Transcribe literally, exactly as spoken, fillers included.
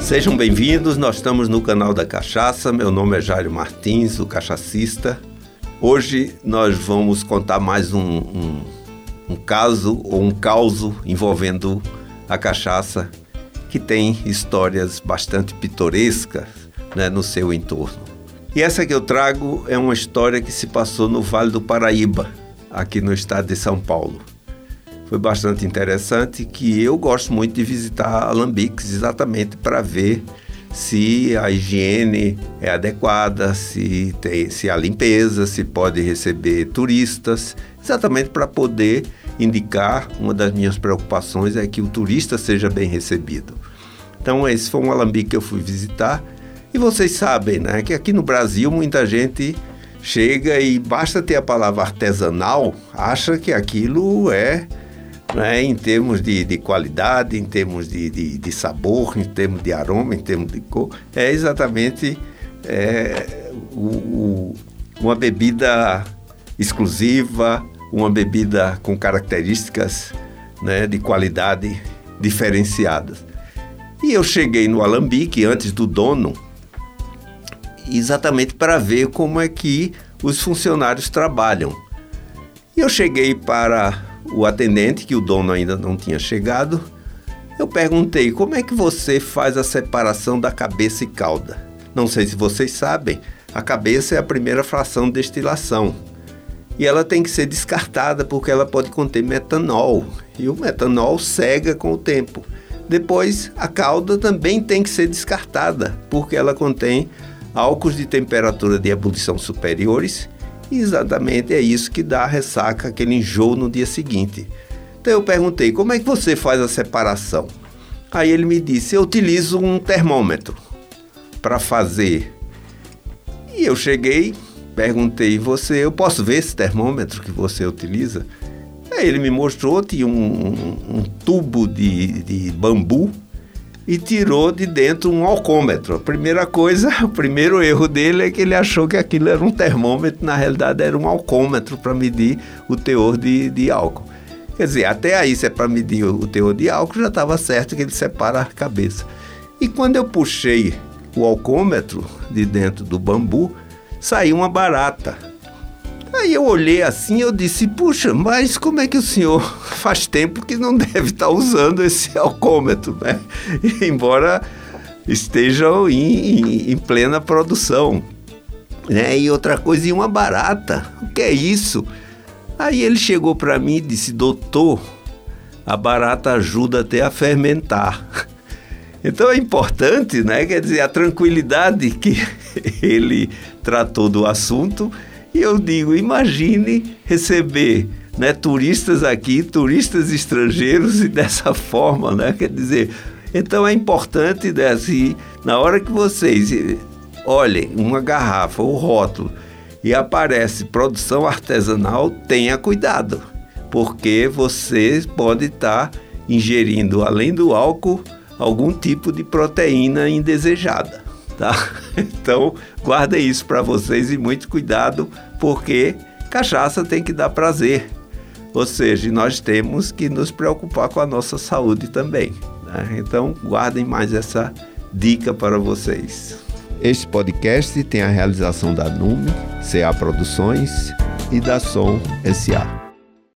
Sejam bem-vindos, nós estamos no canal da Cachaça. Meu nome é Jairo Martins, o cachacista. Hoje nós vamos contar mais um, um, um caso ou um causo envolvendo a cachaça, que tem histórias bastante pitorescas, né, no seu entorno. E essa que eu trago é uma história que se passou no Vale do Paraíba, aqui no estado de São Paulo. Foi bastante interessante, que eu gosto muito de visitar alambiques exatamente para ver se a higiene é adequada, se, tem, se há limpeza, se pode receber turistas, exatamente para poder indicar. Uma das minhas preocupações é que o turista seja bem recebido. Então esse foi um alambique que eu fui visitar. E vocês sabem, né, que aqui no Brasil muita gente chega e basta ter a palavra artesanal, acha que aquilo é, né, em termos de, de qualidade, em termos de, de, de sabor, em termos de aroma, em termos de cor, é exatamente é, o, o, uma bebida exclusiva, uma bebida com características, né, de qualidade diferenciadas. E eu cheguei no alambique antes do dono, exatamente para ver como é que os funcionários trabalham. E eu cheguei para o atendente, que o dono ainda não tinha chegado. Eu perguntei: como é que você faz a separação da cabeça e cauda? Não sei se vocês sabem, a cabeça é a primeira fração de destilação. E ela tem que ser descartada porque ela pode conter metanol. E o metanol cega com o tempo. Depois, a cauda também tem que ser descartada porque ela contém álcools de temperatura de ebulição superiores, e exatamente é isso que dá a ressaca, aquele enjoo no dia seguinte. Então eu perguntei: como é que você faz a separação? Aí ele me disse: eu utilizo um termômetro para fazer. E eu cheguei, perguntei: você, eu posso ver esse termômetro que você utiliza? Aí ele me mostrou, tinha um, um, um tubo de, de bambu, e tirou de dentro um alcômetro. A primeira coisa, o primeiro erro dele é que ele achou que aquilo era um termômetro, na realidade era um alcômetro para medir o teor de, de álcool. Quer dizer, até aí, se é para medir o teor de álcool, já estava certo que ele separa a cabeça. E quando eu puxei o alcômetro de dentro do bambu, saiu uma barata. Aí eu olhei assim, eu disse: puxa, mas como é que o senhor faz tempo que não deve estar usando esse alcômetro, né? Embora estejam em, em, em plena produção, né? E outra coisa, e uma barata, o que é isso? Aí ele chegou para mim e disse: doutor, a barata ajuda até a fermentar. Então é importante, né? Quer dizer, a tranquilidade que ele tratou do assunto. E eu digo: imagine receber, né, turistas aqui, turistas estrangeiros, e dessa forma, né? Quer dizer, então é importante, né, assim, na hora que vocês olhem uma garrafa ou rótulo e aparece produção artesanal, tenha cuidado, porque você pode estar ingerindo, além do álcool, algum tipo de proteína indesejada. Tá? Então, guardem isso para vocês e muito cuidado, porque cachaça tem que dar prazer. Ou seja, nós temos que nos preocupar com a nossa saúde também, né? Então, guardem mais essa dica para vocês. Este podcast tem a realização da Nume, C A Produções e da Som S A